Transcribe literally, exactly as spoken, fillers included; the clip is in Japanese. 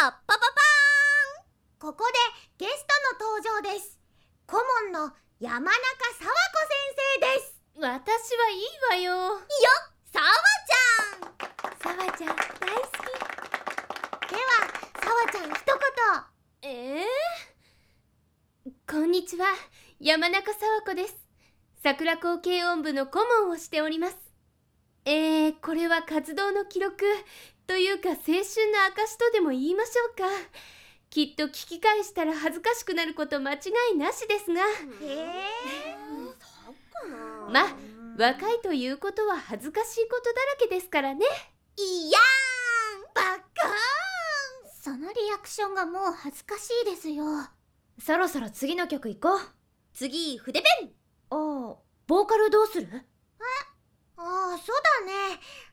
パッパパパーン。ここでゲストの登場です。顧問の山中沙和子先生です。 私はいいわよ。 よっ、沙和ちゃん。 沙和ちゃん大好き。 では沙和ちゃん一言。えー、こんにちは、山中沙和子です。桜高軽音部の顧問をしております。えー、これは活動の記録というか青春の証とでも言いましょうか。きっと聞き返したら恥ずかしくなること間違いなしですが、 へえそうかな。 まあ若いということは恥ずかしいことだらけですからね。 いやーん、バカーン。そのリアクションがもう恥ずかしいですよ。 そろそろ次の曲行こう。 次、筆ペン。 ああ、ボーカルどうする？ ああ、そうだね。